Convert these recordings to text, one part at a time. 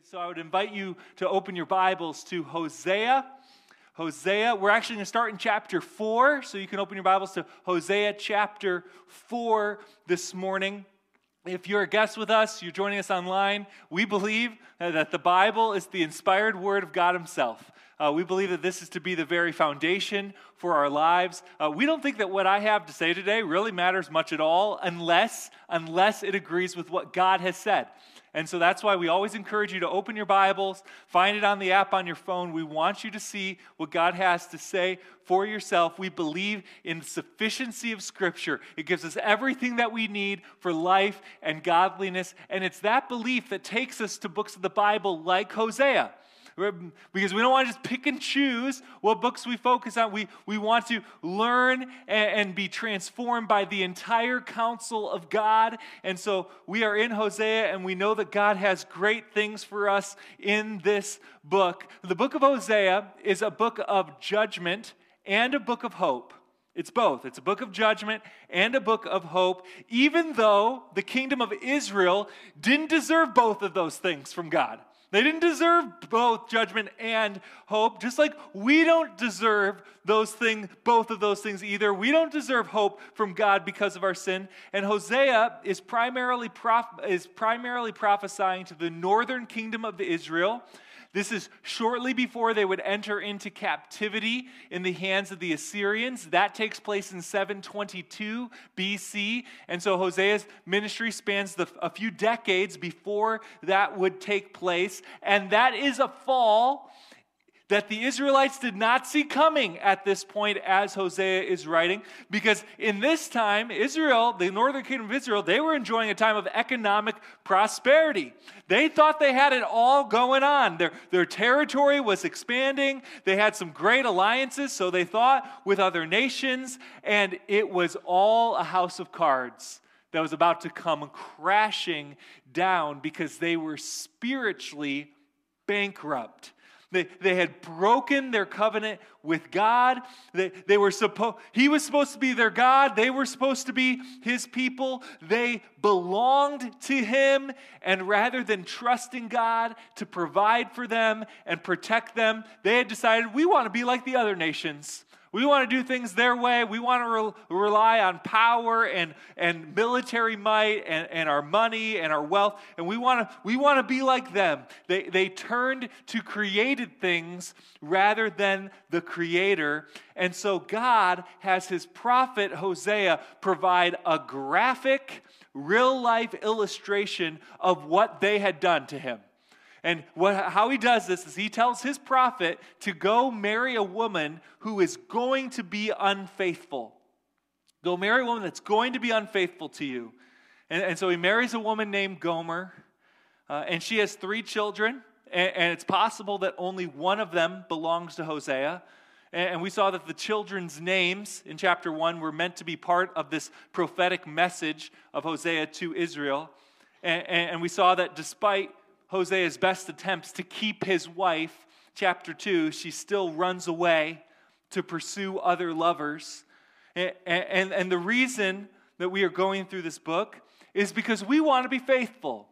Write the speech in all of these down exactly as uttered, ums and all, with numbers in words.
So I would invite you to open your Bibles to Hosea. Hosea, we're actually going to start in chapter four, so you can open your Bibles to Hosea chapter four this morning. If you're a guest with us, you're joining us online, we believe that the Bible is the inspired word of God himself. Uh, we believe that this is to be the very foundation for our lives. Uh, we don't think that what I have to say today really matters much at all unless, unless it agrees with what God has said. And so that's why we always encourage you to open your Bibles, find it on the app on your phone. We want you to see what God has to say for yourself. We believe in the sufficiency of Scripture. It gives us everything that we need for life and godliness. And it's that belief that takes us to books of the Bible like Hosea. Because we don't want to just pick and choose what books we focus on. We, we want to learn and, and be transformed by the entire counsel of God. And so we are in Hosea, and we know that God has great things for us in this book. The book of Hosea is a book of judgment and a book of hope. It's both. It's a book of judgment and a book of hope, even though the kingdom of Israel didn't deserve both of those things from God. They didn't deserve both judgment and hope, just like we don't deserve those things, both of those things either. We don't deserve hope from God because of our sin. And Hosea is primarily prof- is primarily prophesying to the northern kingdom of Israel. This is shortly before they would enter into captivity in the hands of the Assyrians. That takes place in seven twenty-two B C. And so Hosea's ministry spans the, a few decades before that would take place. And that is a fall that the Israelites did not see coming at this point as Hosea is writing, because in this time, Israel, the northern kingdom of Israel, they were enjoying a time of economic prosperity. They thought they had it all going on. Their, their territory was expanding. They had some great alliances, so they thought, with other nations, and it was all a house of cards that was about to come crashing down because they were spiritually bankrupt. They, they had broken their covenant with God. They, they were supposed, he was supposed to be their God. They were supposed to be his people. They belonged to him. And rather than trusting God to provide for them and protect them, they had decided, we want to be like the other nations. We want to do things their way. We want to re- rely on power and, and military might and, and our money and our wealth. And we want to we want to be like them. They, they turned to created things rather than the Creator. And so God has his prophet Hosea provide a graphic, real-life illustration of what they had done to him. And what, how he does this is he tells his prophet to go marry a woman who is going to be unfaithful. Go marry a woman that's going to be unfaithful to you. And, and so he marries a woman named Gomer, uh, and she has three children, and, and it's possible that only one of them belongs to Hosea. And, and we saw that the children's names in chapter one were meant to be part of this prophetic message of Hosea to Israel. And, and, and we saw that despite Hosea's best attempts to keep his wife, chapter two, she still runs away to pursue other lovers. And, and, and the reason that we are going through this book is because we want to be faithful.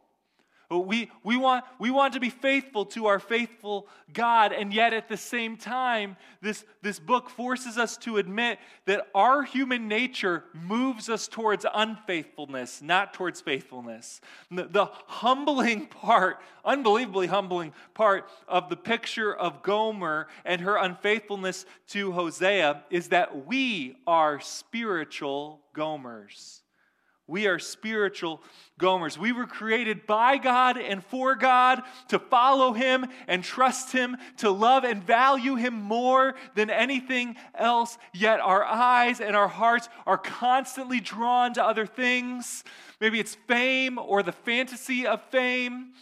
We, we, want, we want to be faithful to our faithful God, and yet at the same time, this, this book forces us to admit that our human nature moves us towards unfaithfulness, not towards faithfulness. The, the humbling part, unbelievably humbling part of the picture of Gomer and her unfaithfulness to Hosea is that we are spiritual Gomers. We are spiritual Gomers. We were created by God and for God to follow him and trust him, to love and value him more than anything else. Yet our eyes and our hearts are constantly drawn to other things. Maybe it's fame or the fantasy of fame.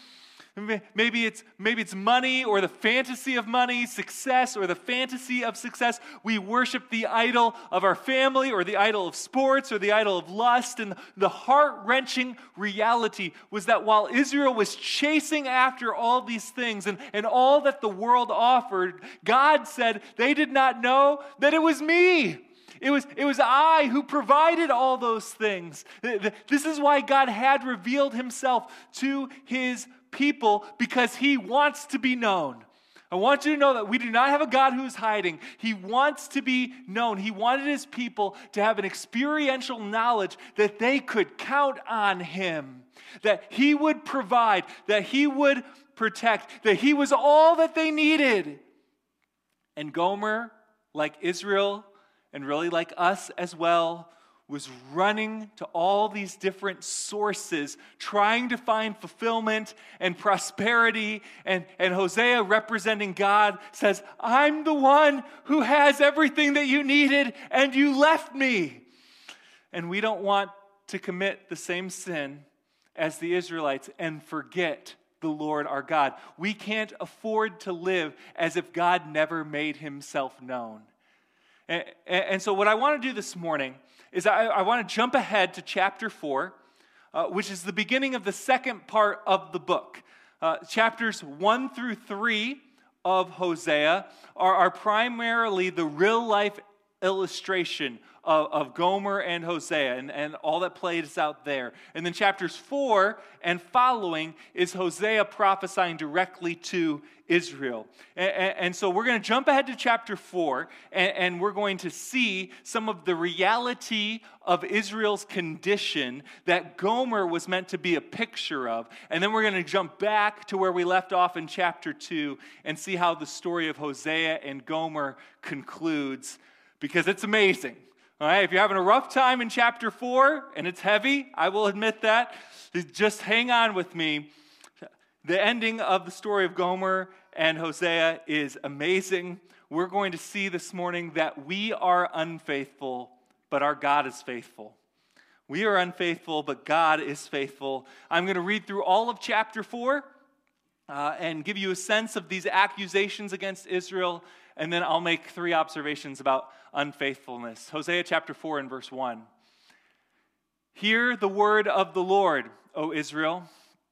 Maybe it's maybe it's money or the fantasy of money, success or the fantasy of success. We worship the idol of our family or the idol of sports or the idol of lust. And the heart-wrenching reality was that while Israel was chasing after all these things and, and all that the world offered, God said they did not know that it was me. It was, it was I who provided all those things. This is why God had revealed himself to his people, because he wants to be known. I want you to know that we do not have a God who is hiding. He wants to be known. He wanted his people to have an experiential knowledge that they could count on him, that he would provide, that he would protect, that he was all that they needed. And Gomer, like Israel, and really like us as well, was running to all these different sources, trying to find fulfillment and prosperity. And, and Hosea, representing God, says, I'm the one who has everything that you needed, and you left me. And we don't want to commit the same sin as the Israelites and forget the Lord our God. We can't afford to live as if God never made himself known. And, and so what I want to do this morning is I, I want to jump ahead to chapter four, uh, which is the beginning of the second part of the book. Uh, chapters one through three of Hosea are, are primarily the real-life illustration of, of Gomer and Hosea and, and all that plays out there. And then chapters four and following is Hosea prophesying directly to Israel. And, and, and so we're going to jump ahead to chapter four, and, and we're going to see some of the reality of Israel's condition that Gomer was meant to be a picture of. And then we're going to jump back to where we left off in chapter two and see how the story of Hosea and Gomer concludes, because it's amazing. All right, if you're having a rough time in chapter four, and it's heavy, I will admit that, just hang on with me. The ending of the story of Gomer and Hosea is amazing. We're going to see this morning that we are unfaithful, but our God is faithful. We are unfaithful, but God is faithful. I'm going to read through all of chapter four uh, and give you a sense of these accusations against Israel, and then I'll make three observations about unfaithfulness. Hosea chapter four and verse one. Hear the word of the Lord, O Israel,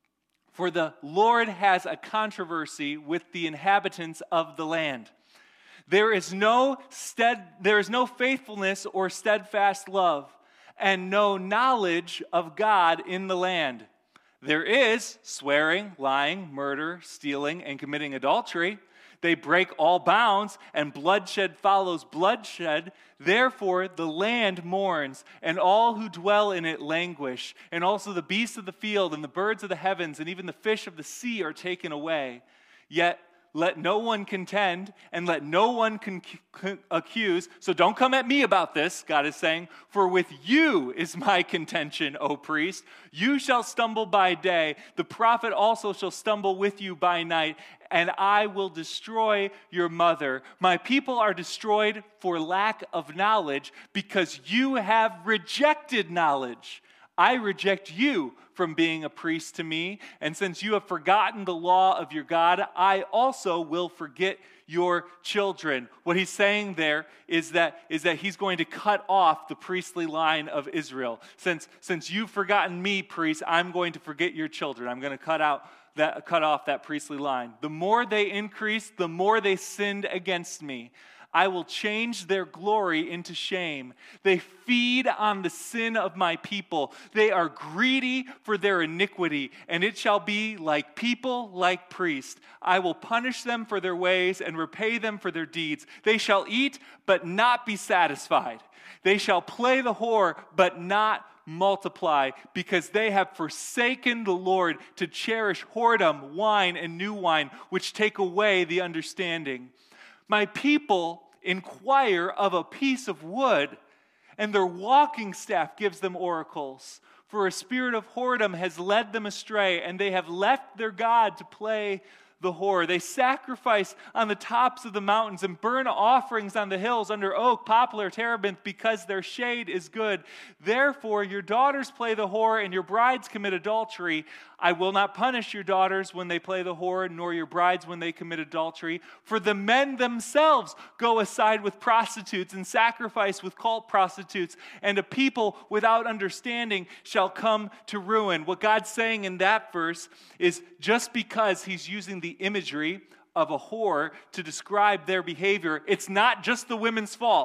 for the Lord has a controversy with the inhabitants of the land. There is no stead, there is no faithfulness or steadfast love, and no knowledge of God in the land. There is swearing, lying, murder, stealing, and committing adultery. They break all bounds, and bloodshed follows bloodshed. Therefore the land mourns, and all who dwell in it languish. And also the beasts of the field, and the birds of the heavens, and even the fish of the sea are taken away. Yet let no one contend, and let no one con- con- accuse. So don't come at me about this, God is saying. For with you is my contention, O priest. You shall stumble by day. The prophet also shall stumble with you by night. And I will destroy your mother. My people are destroyed for lack of knowledge, because you have rejected knowledge. I reject you from being a priest to me, and since you have forgotten the law of your God, I also will forget your children. What he's saying there is that, is that he's going to cut off the priestly line of Israel. Since, since you've forgotten me, priest, I'm going to forget your children. I'm going to cut out that, cut off that priestly line. The more they increased, the more they sinned against me. I will change their glory into shame. They feed on the sin of my people. They are greedy for their iniquity, and it shall be like people, like priests. I will punish them for their ways and repay them for their deeds. They shall eat, but not be satisfied. They shall play the whore, but not multiply, because they have forsaken the Lord to cherish whoredom, wine, and new wine, which take away the understanding. My people inquire of a piece of wood, and their walking staff gives them oracles. For a spirit of whoredom has led them astray, and they have left their God to play the whore. They sacrifice on the tops of the mountains and burn offerings on the hills under oak, poplar, terebinth, because their shade is good. Therefore your daughters play the whore, and your brides commit adultery. I will not punish your daughters when they play the whore, nor your brides when they commit adultery. For the men themselves go aside with prostitutes and sacrifice with cult prostitutes, and a people without understanding shall come to ruin. What God's saying in that verse is, just because he's using the imagery of a whore to describe their behavior, it's not just the women's fault.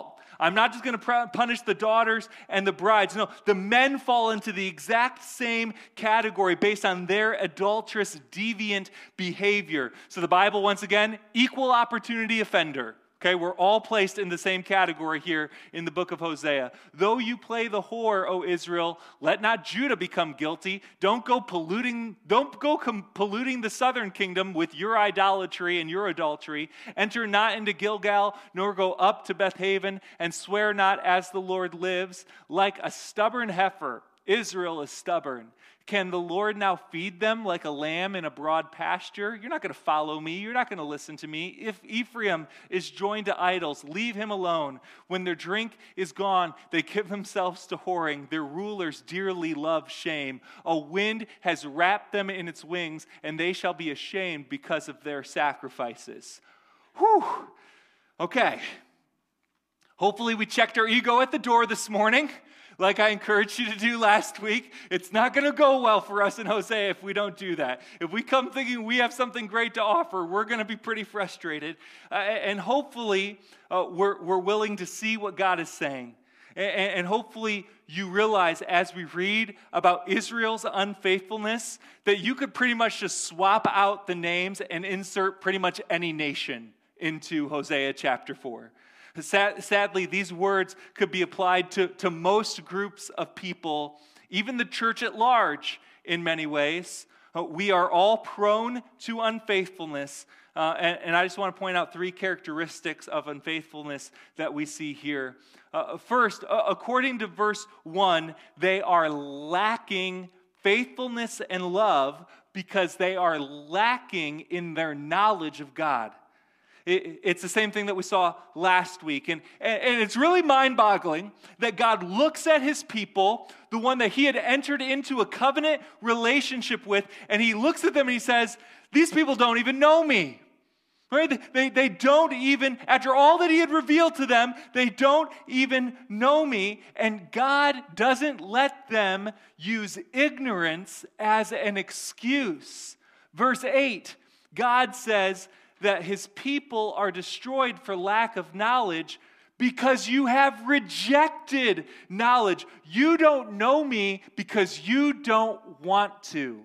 I'm not just going to punish the daughters and the brides. No, the men fall into the exact same category based on their adulterous, deviant behavior. So the Bible, once again, equal opportunity offender. Okay, we're all placed in the same category here in the book of Hosea. Though you play the whore, O Israel, let not Judah become guilty. Don't go polluting, don't go com- polluting the southern kingdom with your idolatry and your adultery. Enter not into Gilgal, nor go up to Bethaven, and swear not as the Lord lives. Like a stubborn heifer, Israel is stubborn. Can the Lord now feed them like a lamb in a broad pasture? You're not going to follow me. You're not going to listen to me. If Ephraim is joined to idols, leave him alone. When their drink is gone, they give themselves to whoring. Their rulers dearly love shame. A wind has wrapped them in its wings, and they shall be ashamed because of their sacrifices. Whew. Okay. Hopefully we checked our ego at the door this morning, like I encouraged you to do last week. It's not going to go well for us in Hosea if we don't do that. If we come thinking we have something great to offer, we're going to be pretty frustrated. Uh, and hopefully uh, we're, we're willing to see what God is saying. And, and hopefully you realize as we read about Israel's unfaithfulness that you could pretty much just swap out the names and insert pretty much any nation into Hosea chapter four. Sadly, these words could be applied to, to most groups of people, even the church at large in many ways. Uh, we are all prone to unfaithfulness, uh, and, and I just want to point out three characteristics of unfaithfulness that we see here. Uh, first, uh, according to verse one, they are lacking faithfulness and love because they are lacking in their knowledge of God. It's the same thing that we saw last week. And, and it's really mind-boggling that God looks at his people, the one that he had entered into a covenant relationship with, and he looks at them and he says, these people don't even know me. Right? They, they don't even, after all that he had revealed to them, they don't even know me. And God doesn't let them use ignorance as an excuse. Verse eight, God says that his people are destroyed for lack of knowledge because you have rejected knowledge. You don't know me because you don't want to.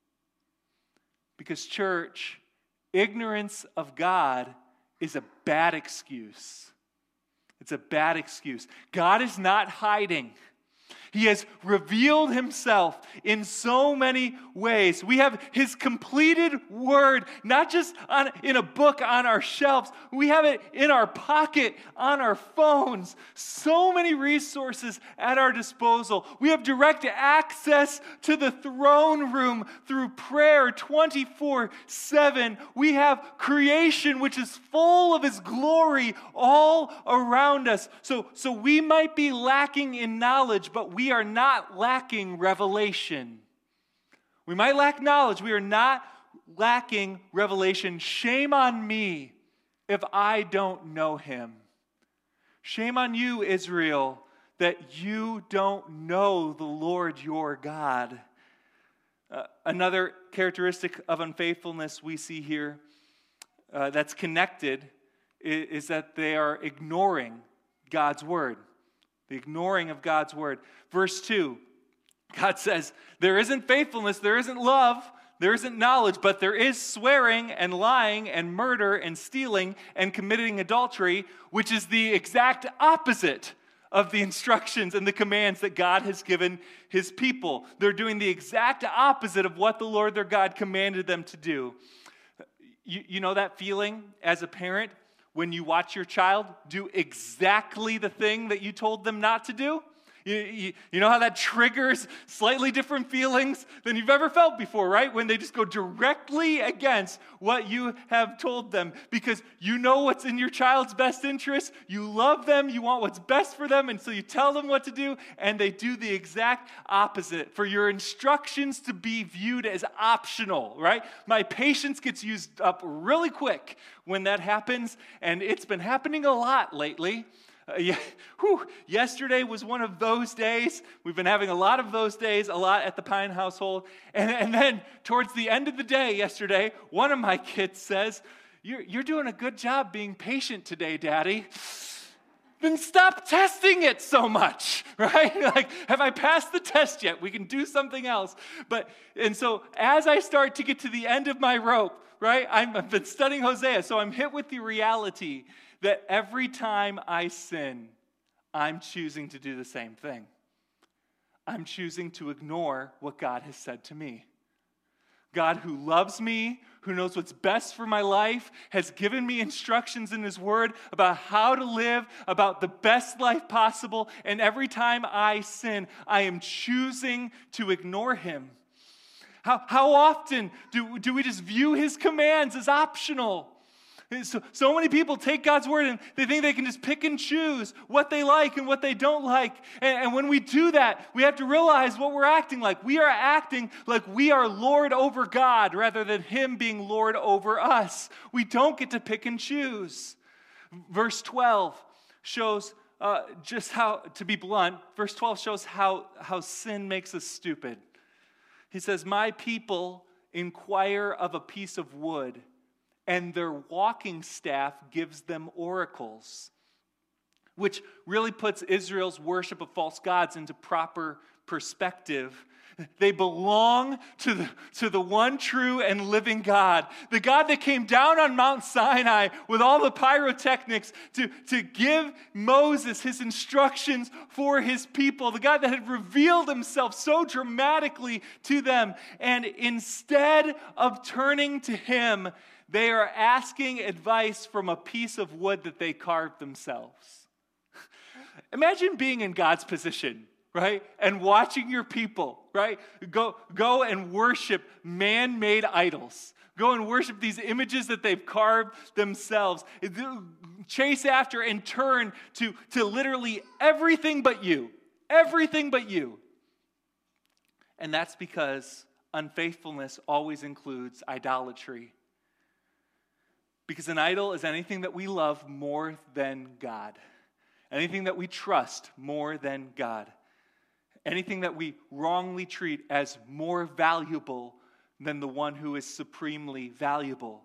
Because, church, ignorance of God is a bad excuse. It's a bad excuse. God is not hiding. He has revealed himself in so many ways. We have his completed word, not just on, in a book on our shelves. We have it in our pocket, on our phones. So many resources at our disposal. We have direct access to the throne room through prayer twenty-four seven. We have creation which is full of his glory all around us. So, so we might be lacking in knowledge, but we We are not lacking revelation. We might lack knowledge. We are not lacking revelation. Shame on me if I don't know him. Shame on you, Israel, that you don't know the Lord your God. Uh, another characteristic of unfaithfulness we see here uh, that's connected is, is that they are ignoring God's word. The ignoring of God's word. Verse two, God says, there isn't faithfulness, there isn't love, there isn't knowledge, but there is swearing and lying and murder and stealing and committing adultery, which is the exact opposite of the instructions and the commands that God has given his people. They're doing the exact opposite of what the Lord their God commanded them to do. You, you know that feeling as a parent when you watch your child do exactly the thing that you told them not to do? You, you, you know how that triggers slightly different feelings than you've ever felt before, right? When they just go directly against what you have told them because you know what's in your child's best interest, you love them, you want what's best for them, and so you tell them what to do, and they do the exact opposite. For your instructions to be viewed as optional, right? My patience gets used up really quick when that happens, and it's been happening a lot lately. Uh, yeah, whew, yesterday was one of those days. We've been having a lot of those days, a lot at the Pine household. And, and then towards the end of the day yesterday, one of my kids says, you're, you're doing a good job being patient today, Daddy. then stop testing it so much, right? Like, have I passed the test yet? We can do something else. But, and so as I start to get to the end of my rope, right, I'm, I've been studying Hosea, so I'm hit with the reality that every time I sin, I'm choosing to do the same thing. I'm choosing to ignore what God has said to me. God, who loves me, who knows what's best for my life, has given me instructions in his word about how to live, about the best life possible, and every time I sin, I am choosing to ignore him. How, how often do, do we just view his commands as optional? So, so many people take God's word and they think they can just pick and choose what they like and what they don't like. And, and when we do that, we have to realize what we're acting like. We are acting like we are Lord over God rather than him being Lord over us. We don't get to pick and choose. Verse twelve shows uh, just how, to be blunt, verse twelve shows how, how sin makes us stupid. He says, my people inquire of a piece of wood, and their walking staff gives them oracles, which really puts Israel's worship of false gods into proper perspective. They belong to the, to the one true and living God, the God that came down on Mount Sinai with all the pyrotechnics to, to give Moses his instructions for his people, the God that had revealed himself so dramatically to them. And instead of turning to him, they are asking advice from a piece of wood that they carved themselves. Imagine being in God's position, right? And watching your people, right? Go, go and worship man-made idols. Go and worship these images that they've carved themselves. Chase after and turn to, to literally everything but you. Everything but you. And that's because unfaithfulness always includes idolatry. Because an idol is anything that we love more than God. Anything that we trust more than God. Anything that we wrongly treat as more valuable than the one who is supremely valuable.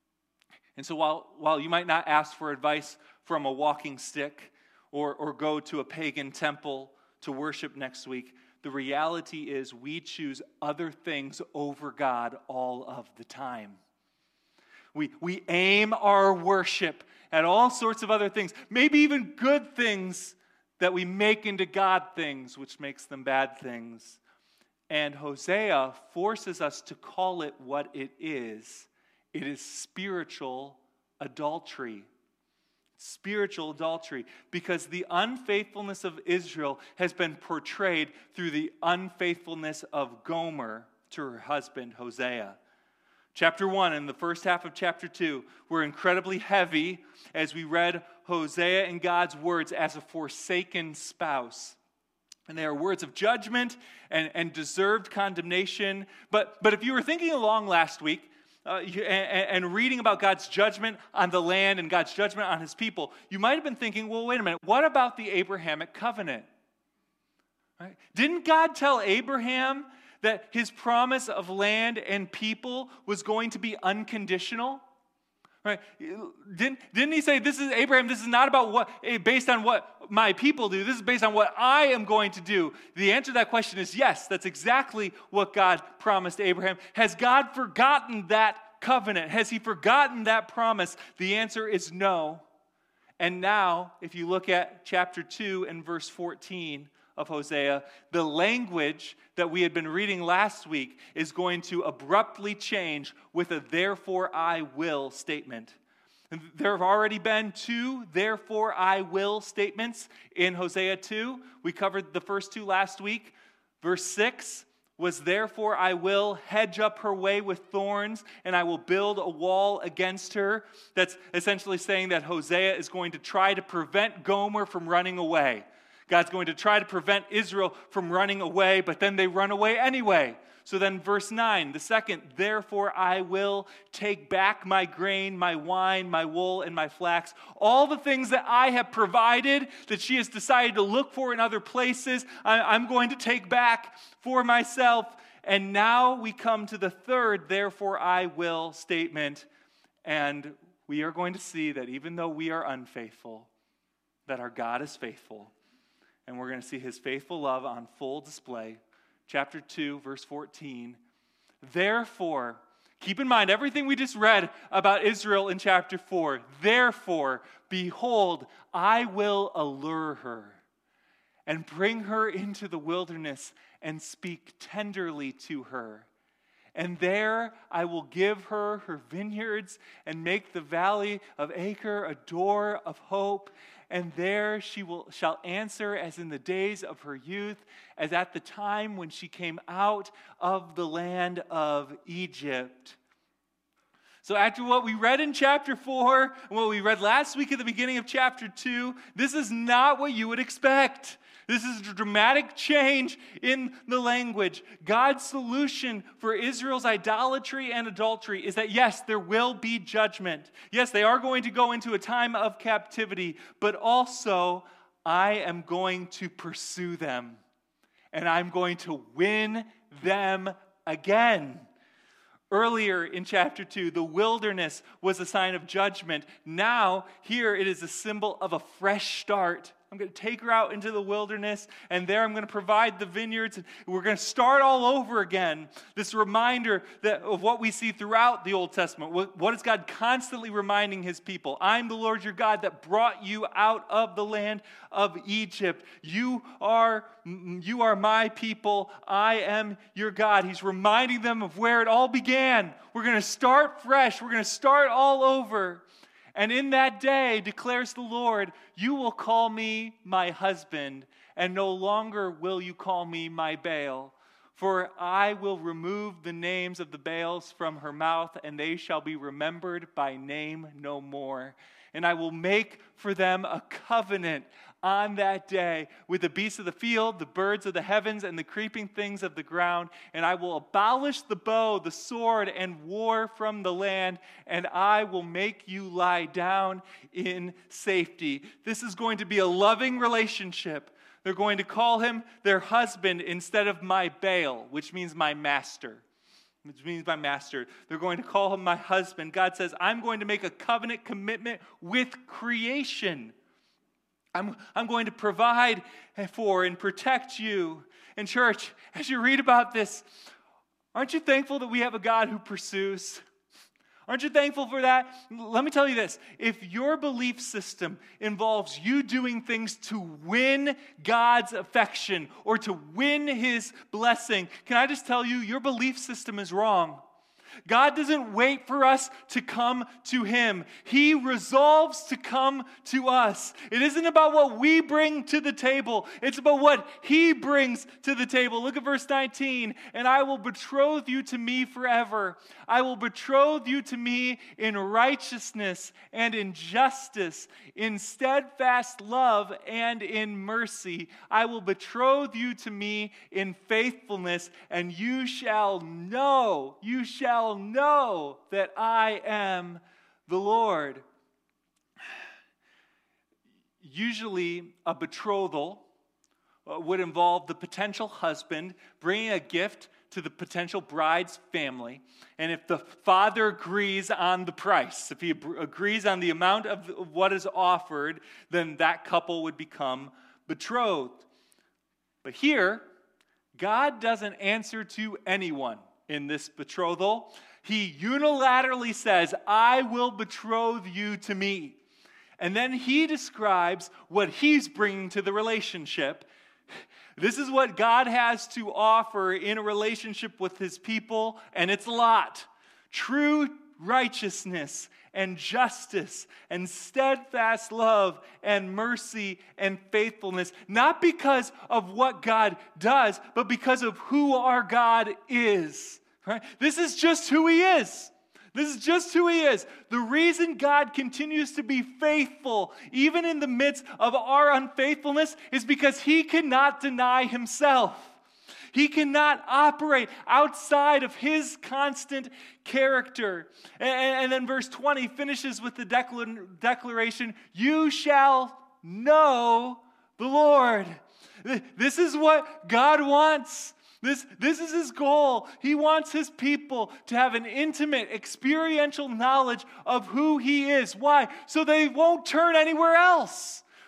And so while, while you might not ask for advice from a walking stick or, or go to a pagan temple to worship next week, the reality is we choose other things over God all of the time. We, we aim our worship at all sorts of other things, maybe even good things that we make into God things, which makes them bad things. And Hosea forces us to call it what it is. It is spiritual adultery. Spiritual adultery. Because the unfaithfulness of Israel has been portrayed through the unfaithfulness of Gomer to her husband Hosea. Chapter one and the first half of chapter two were incredibly heavy as we read Hosea and God's words as a forsaken spouse. And they are words of judgment and, and deserved condemnation. But, but if you were thinking along last week uh, you, and, and reading about God's judgment on the land and God's judgment on his people, you might have been thinking, well, wait a minute, what about the Abrahamic covenant? Right? Didn't God tell Abraham that his promise of land and people was going to be unconditional? Right? Didn't, didn't he say, this is Abraham, this is not about what, based on what my people do, this is based on what I am going to do? The answer to that question is yes, that's exactly what God promised Abraham. Has God forgotten that covenant? Has he forgotten that promise? The answer is no. And now, if you look at chapter two and verse fourteen of Hosea, the language that we had been reading last week is going to abruptly change with a therefore I will statement. There have already been two therefore I will statements in Hosea two. We covered the first two last week. Verse six was therefore I will hedge up her way with thorns and I will build a wall against her. That's essentially saying that Hosea is going to try to prevent Gomer from running away. God's going to try to prevent Israel from running away, but then they run away anyway. So then verse nine, the second, therefore I will take back my grain, my wine, my wool, and my flax. All the things that I have provided that she has decided to look for in other places, I'm going to take back for myself. And now we come to the third, therefore I will statement. And we are going to see that even though we are unfaithful, that our God is faithful, and we're going to see his faithful love on full display. Chapter two, verse fourteen. Therefore, keep in mind everything we just read about Israel in chapter four. Therefore, behold, I will allure her and bring her into the wilderness and speak tenderly to her. And there I will give her her vineyards and make the valley of Achor a door of hope. And there she will shall answer as in the days of her youth, as at the time when she came out of the land of Egypt. So after what we read in chapter four, and what we read last week at the beginning of chapter two, this is not what you would expect. This is a dramatic change in the language. God's solution for Israel's idolatry and adultery is that, yes, there will be judgment. Yes, they are going to go into a time of captivity, but also I am going to pursue them, and I'm going to win them again. Earlier in chapter two, the wilderness was a sign of judgment. Now, here it is a symbol of a fresh start. I'm going to take her out into the wilderness, and there I'm going to provide the vineyards, and we're going to start all over again. This reminder that of what we see throughout the Old Testament. What, what is God constantly reminding his people? I'm the Lord your God that brought you out of the land of Egypt. You are, you are my people. I am your God. He's reminding them of where it all began. We're going to start fresh. We're going to start all over. And in that day, declares the Lord, you will call me my husband, and no longer will you call me my Baal. For I will remove the names of the Baals from her mouth, and they shall be remembered by name no more. And I will make for them a covenant on that day with the beasts of the field, the birds of the heavens, and the creeping things of the ground. And I will abolish the bow, the sword, and war from the land, and I will make you lie down in safety. This is going to be a loving relationship. They're going to call him their husband instead of my Baal, which means my master. Which means my master. They're going to call him my husband. God says, I'm going to make a covenant commitment with creation. I'm, I'm going to provide for and protect you. And church, as you read about this, aren't you thankful that we have a God who pursues? Aren't you thankful for that? Let me tell you this. If your belief system involves you doing things to win God's affection or to win his blessing, can I just tell you, your belief system is wrong. God doesn't wait for us to come to him. He resolves to come to us. It isn't about what we bring to the table. It's about what he brings to the table. Look at verse nineteen. And I will betroth you to me forever. I will betroth you to me in righteousness and in justice, in steadfast love and in mercy. I will betroth you to me in faithfulness, and you shall know, you shall know that I am the Lord. Usually, a betrothal would involve the potential husband bringing a gift to the potential bride's family. And if the father agrees on the price, if he agrees on the amount of what is offered, then that couple would become betrothed. But here, God doesn't answer to anyone in this betrothal. He unilaterally says, I will betroth you to me. And then he describes what he's bringing to the relationship. This is what God has to offer in a relationship with his people, and it's a lot. True righteousness and justice and steadfast love and mercy and faithfulness, not because of what God does, but because of who our God is. Right? This is just who he is. This is just who he is. The reason God continues to be faithful, even in the midst of our unfaithfulness, is because he cannot deny himself. He cannot operate outside of his constant character. And, and then verse twenty finishes with the declar- declaration, you shall know the Lord. This is what God wants. This, this is his goal. He wants his people to have an intimate, experiential knowledge of who he is. Why? So they won't turn anywhere else.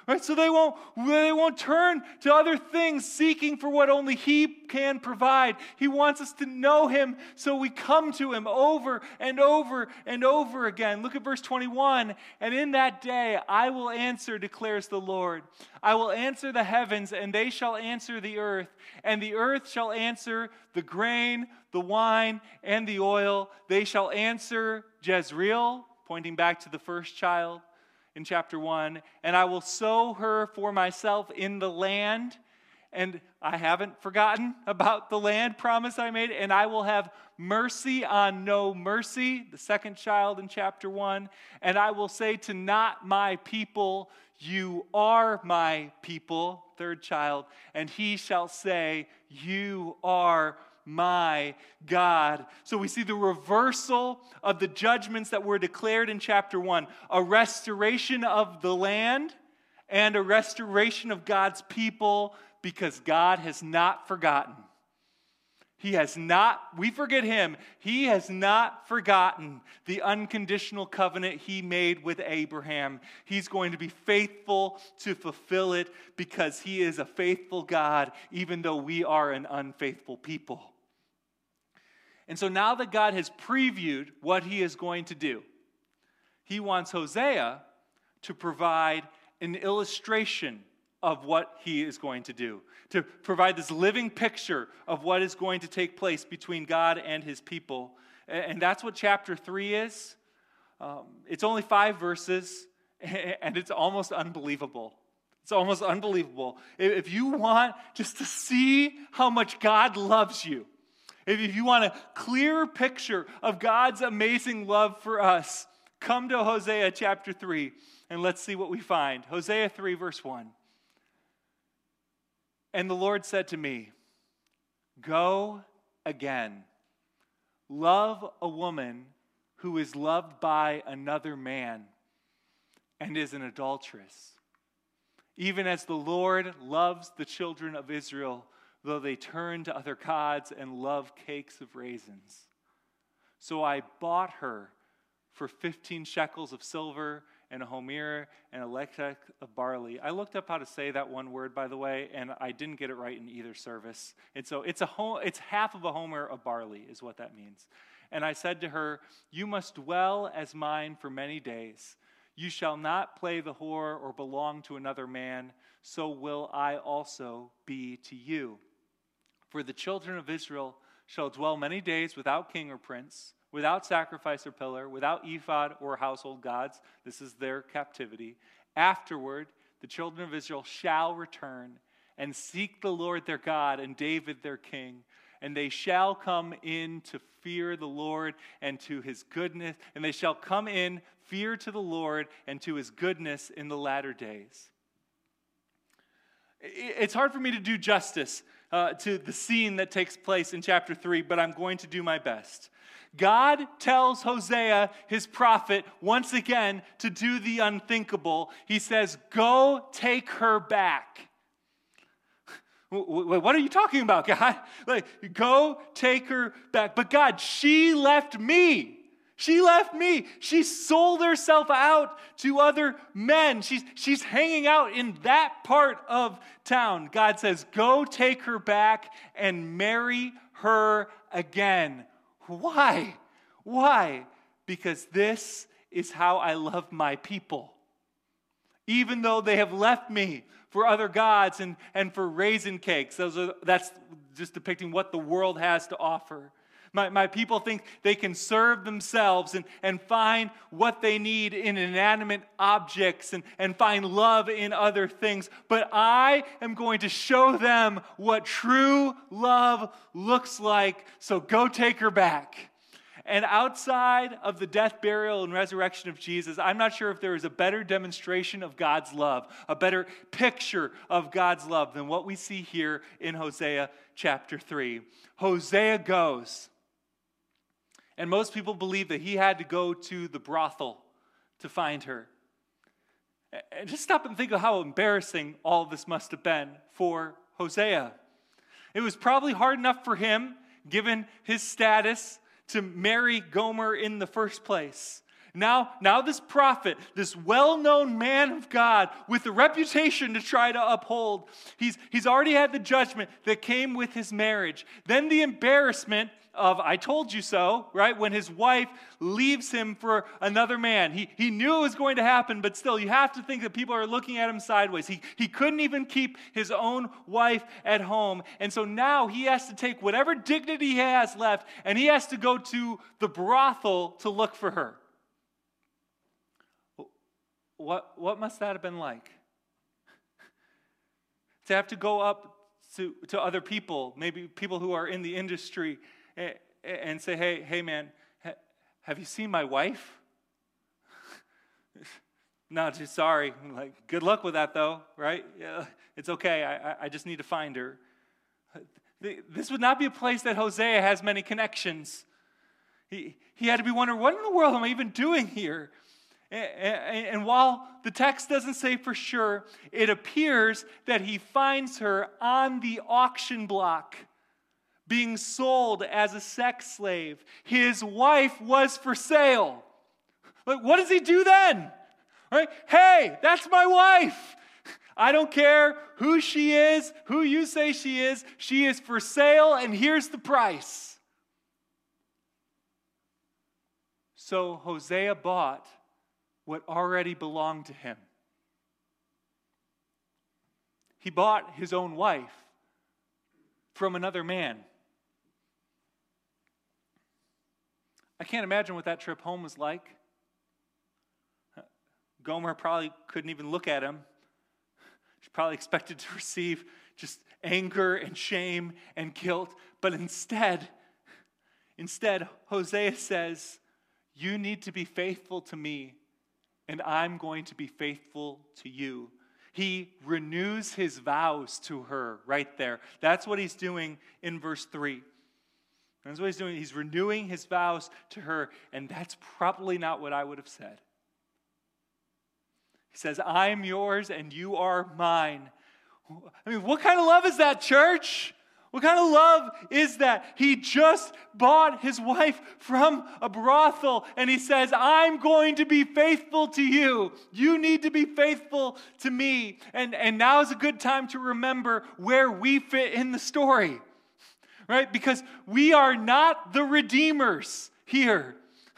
Right? So they won't, they won't turn to other things seeking for what only He can provide. He wants us to know Him, so we come to Him over and over and over again. Look at verse twenty-one. And in that day I will answer, declares the Lord. I will answer the heavens, and they shall answer the earth. And the earth shall answer the grain, the wine, and the oil. They shall answer Jezreel, pointing back to the first child in chapter one, and I will sow her for myself in the land, and I haven't forgotten about the land promise I made, and I will have mercy on no mercy, the second child in chapter one, and I will say to not my people, you are my people, third child, and he shall say, you are my God. So we see the reversal of the judgments that were declared in chapter one. A restoration of the land and a restoration of God's people, because God has not forgotten. He has not, we forget Him, He has not forgotten the unconditional covenant He made with Abraham. He's going to be faithful to fulfill it because He is a faithful God, even though we are an unfaithful people. And so now that God has previewed what He is going to do, He wants Hosea to provide an illustration of what He is going to do, to provide this living picture of what is going to take place between God and His people. And that's what chapter three is. Um, it's only five verses, and it's almost unbelievable. It's almost unbelievable. If you want just to see how much God loves you, if you want a clear picture of God's amazing love for us, come to Hosea chapter three, and let's see what we find. Hosea three, verse one. And the Lord said to me, go again, love a woman who is loved by another man and is an adulteress, even as the Lord loves the children of Israel, though they turn to other gods and love cakes of raisins. So I bought her for fifteen shekels of silver and a homer and a lethech of barley. I looked up how to say that one word, by the way, and I didn't get it right in either service. And so it's a ho- it's half of a homer of barley is what that means. And I said to her, you must dwell as mine for many days. You shall not play the whore or belong to another man, so will I also be to you. For the children of Israel shall dwell many days without king or prince, without sacrifice or pillar, without ephod or household gods. This is their captivity. Afterward, the children of Israel shall return and seek the Lord their God and David their king. And they shall come in to fear the Lord and to His goodness. And they shall come in, fear to the Lord and to His goodness in the latter days. It's hard for me to do justice uh, to the scene that takes place in chapter three, but I'm going to do my best. God tells Hosea, his prophet, once again to do the unthinkable. He says, go take her back. What are you talking about, God? Like, go take her back. But God, she left me. She left me. She sold herself out to other men. She's, she's hanging out in that part of town. God says, go take her back and marry her again. Why? Why? Because this is how I love my people. Even though they have left me for other gods and, and for raisin cakes. Those are, that's just depicting what the world has to offer. My, my people think they can serve themselves and, and find what they need in inanimate objects and, and find love in other things. But I am going to show them what true love looks like. So go take her back. And outside of the death, burial, and resurrection of Jesus, I'm not sure if there is a better demonstration of God's love, a better picture of God's love than what we see here in Hosea chapter three. Hosea goes. And most people believe that he had to go to the brothel to find her. And just stop and think of how embarrassing all of this must have been for Hosea. It was probably hard enough for him, given his status, to marry Gomer in the first place. Now, now this prophet, this well-known man of God with a reputation to try to uphold, he's, he's already had the judgment that came with his marriage. Then the embarrassment of, I told you so, right? When his wife leaves him for another man. He, he knew it was going to happen, but still, you have to think that people are looking at him sideways. He, he couldn't even keep his own wife at home. And so now he has to take whatever dignity he has left, and he has to go to the brothel to look for her. What, what must that have been like? To have to go up to, to other people, maybe people who are in the industry, and, and say, hey, hey man, ha, have you seen my wife? No, just sorry. Like, good luck with that though, right? Yeah, it's okay, I, I just need to find her. This would not be a place that Hosea has many connections. He, he had to be wondering, what in the world am I even doing here? And while the text doesn't say for sure, it appears that he finds her on the auction block, being sold as a sex slave. His wife was for sale. Like, what does he do then? Right? Hey, that's my wife. I don't care who she is, who you say she is. She is for sale, and here's the price. So Hosea bought what already belonged to him. He bought his own wife from another man. I can't imagine what that trip home was like. Gomer probably couldn't even look at him. She probably expected to receive just anger and shame and guilt. But instead, instead, Hosea says, you need to be faithful to me, and I'm going to be faithful to you. He renews his vows to her right there. That's what he's doing in verse three. That's what he's doing. He's renewing his vows to her, and that's probably not what I would have said. He says, I'm yours and you are mine. I mean, what kind of love is that, church? What kind of love is that? He just bought his wife from a brothel, and he says, I'm going to be faithful to you. You need to be faithful to me. And, and now is a good time to remember where we fit in the story, right? Because we are not the redeemers here.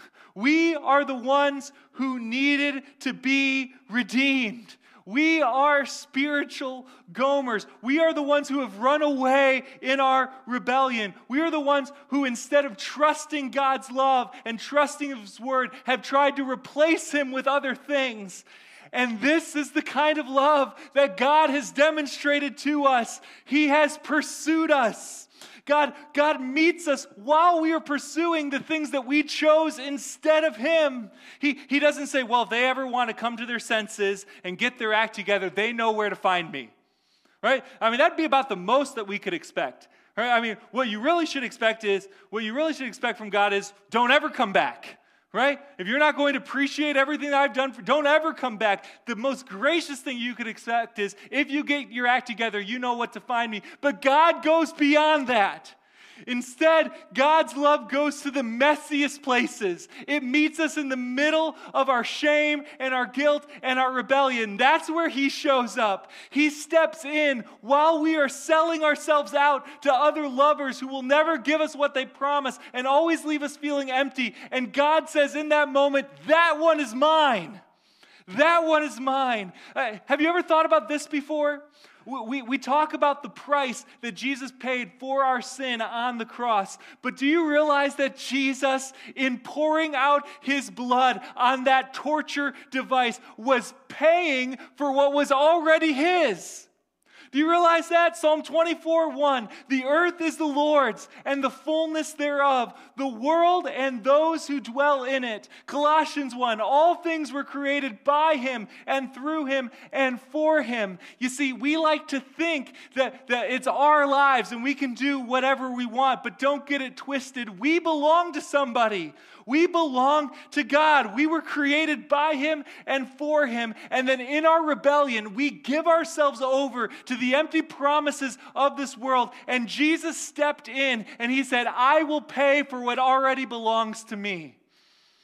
We are the ones who needed to be redeemed. We are spiritual Gomers. We are the ones who have run away in our rebellion. We are the ones who, instead of trusting God's love and trusting His word, have tried to replace Him with other things. And this is the kind of love that God has demonstrated to us. He has pursued us. God, God meets us while we are pursuing the things that we chose instead of Him. He, he doesn't say, well, if they ever want to come to their senses and get their act together, they know where to find me. Right? I mean, that'd be about the most that we could expect. Right? I mean, what you really should expect is, what you really should expect from God is, don't ever come back. Right? If you're not going to appreciate everything that I've done, for, don't ever come back. The most gracious thing you could expect is, if you get your act together, you know what to find me. But God goes beyond that. Instead, God's love goes to the messiest places. It meets us in the middle of our shame and our guilt and our rebellion. That's where He shows up. He steps in while we are selling ourselves out to other lovers who will never give us what they promise and always leave us feeling empty. And God says in that moment, that one is mine. That one is mine. Uh, have you ever thought about this before? We, we talk about the price that Jesus paid for our sin on the cross. But do you realize that Jesus, in pouring out His blood on that torture device, was paying for what was already His? Do you realize that? Psalm twenty-four one, the earth is the Lord's and the fullness thereof, the world and those who dwell in it. Colossians one, all things were created by Him and through Him and for Him. You see, we like to think that, that it's our lives and we can do whatever we want, but don't get it twisted. We belong to somebody. We belong to God. We were created by Him and for Him. And then in our rebellion, we give ourselves over to the empty promises of this world. And Jesus stepped in and He said, I will pay for what already belongs to me.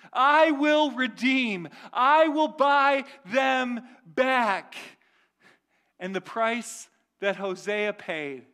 I will redeem. I will buy them back. And the price that Hosea paid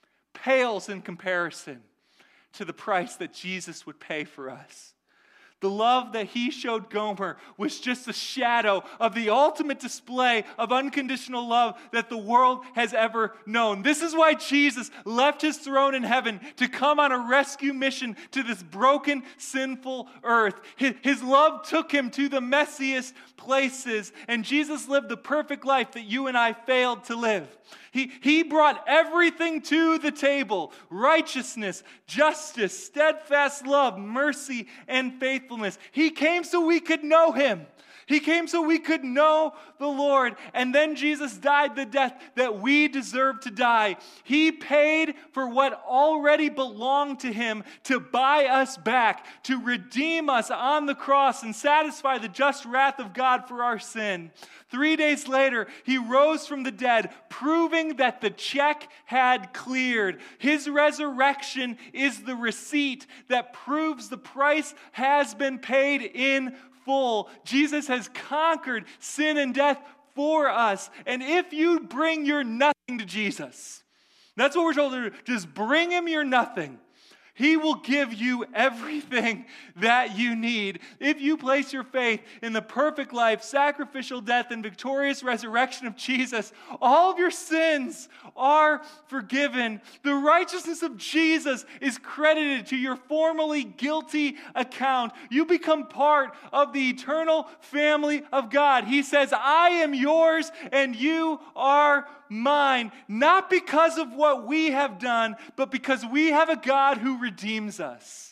pales in comparison to the price that Jesus would pay for us. The love that he showed Gomer was just a shadow of the ultimate display of unconditional love that the world has ever known. This is why Jesus left his throne in heaven to come on a rescue mission to this broken, sinful earth. His, his love took him to the messiest places, and Jesus lived the perfect life that you and I failed to live. He, he brought everything to the table: righteousness, justice, steadfast love, mercy, and faithfulness. He came so we could know him. He came so we could know the Lord. And then Jesus died the death that we deserve to die. He paid for what already belonged to him to buy us back, to redeem us on the cross and satisfy the just wrath of God for our sin. Three days later, he rose from the dead, proving that the check had cleared. His resurrection is the receipt that proves the price has been paid in full. Jesus has conquered sin and death for us. And if you bring your nothing to Jesus, that's what we're told to do. Just bring him your nothing. He will give you everything that you need. If you place your faith in the perfect life, sacrificial death, and victorious resurrection of Jesus, all of your sins are forgiven. The righteousness of Jesus is credited to your formerly guilty account. You become part of the eternal family of God. He says, I am yours and you are mine, not because of what we have done, but because we have a God who redeems us.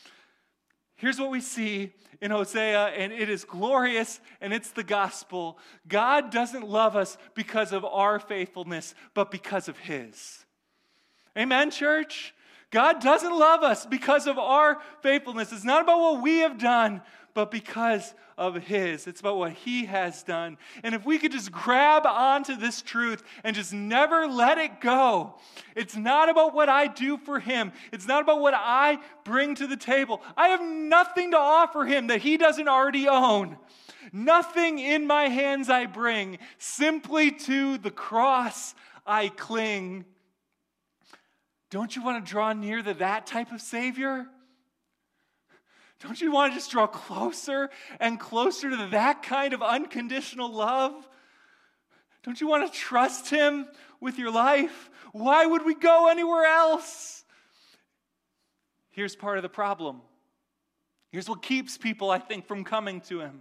Here's what we see in Hosea, and it is glorious, and it's the gospel. God doesn't love us because of our faithfulness, but because of his. Amen, church? God doesn't love us because of our faithfulness. It's not about what we have done, but because of his. It's about what he has done. And if we could just grab onto this truth and just never let it go. It's not about what I do for him. It's not about what I bring to the table. I have nothing to offer him that he doesn't already own. Nothing in my hands I bring. Simply to the cross I cling. Don't you want to draw near to that type of Savior? Don't you want to just draw closer and closer to that kind of unconditional love? Don't you want to trust him with your life? Why would we go anywhere else? Here's part of the problem. Here's what keeps people, I think, from coming to him.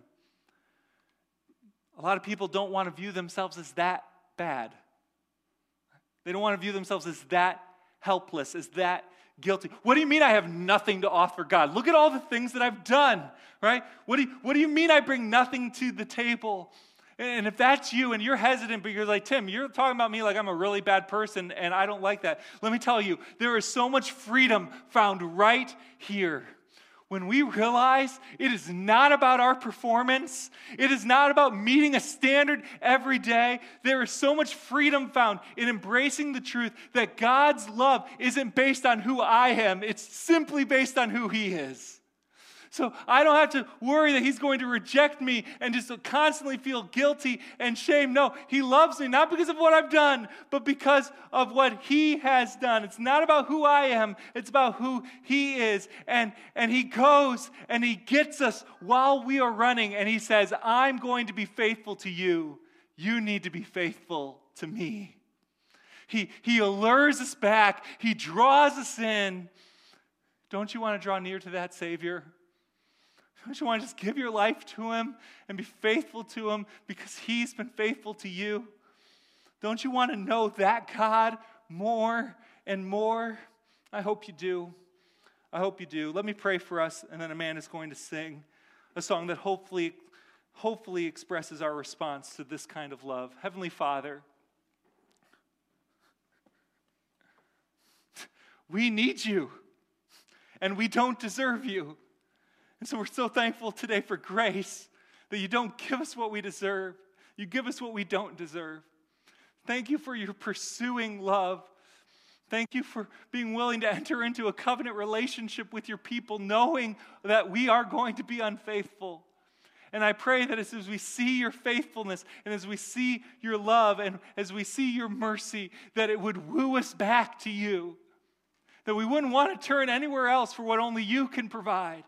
A lot of people don't want to view themselves as that bad. They don't want to view themselves as that helpless, as that guilty. What do you mean I have nothing to offer God? Look at all the things that I've done, right? What do you, what do you mean I bring nothing to the table? And if that's you and you're hesitant, but you're like, Tim, you're talking about me like I'm a really bad person and I don't like that. Let me tell you, there is so much freedom found right here. When we realize it is not about our performance, it is not about meeting a standard every day, there is so much freedom found in embracing the truth that God's love isn't based on who I am, it's simply based on who he is. So I don't have to worry that he's going to reject me and just constantly feel guilty and shame. No, he loves me not because of what I've done, but because of what he has done. It's not about who I am. It's about who he is. And, and he goes and he gets us while we are running. And he says, I'm going to be faithful to you. You need to be faithful to me. He, he allures us back. He draws us in. Don't you want to draw near to that Savior? Don't you want to just give your life to him and be faithful to him because he's been faithful to you? Don't you want to know that God more and more? I hope you do. I hope you do. Let me pray for us, and then a man is going to sing a song that hopefully, hopefully expresses our response to this kind of love. Heavenly Father, we need you, and we don't deserve you. And so we're so thankful today for grace, that you don't give us what we deserve. You give us what we don't deserve. Thank you for your pursuing love. Thank you for being willing to enter into a covenant relationship with your people, knowing that we are going to be unfaithful. And I pray that as, as we see your faithfulness, and as we see your love, and as we see your mercy, that it would woo us back to you. That we wouldn't want to turn anywhere else for what only you can provide.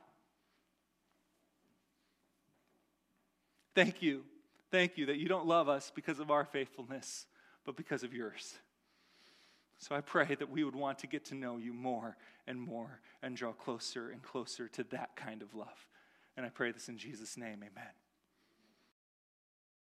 Thank you. Thank you that you don't love us because of our faithfulness, but because of yours. So I pray that we would want to get to know you more and more and draw closer and closer to that kind of love. And I pray this in Jesus' name, amen.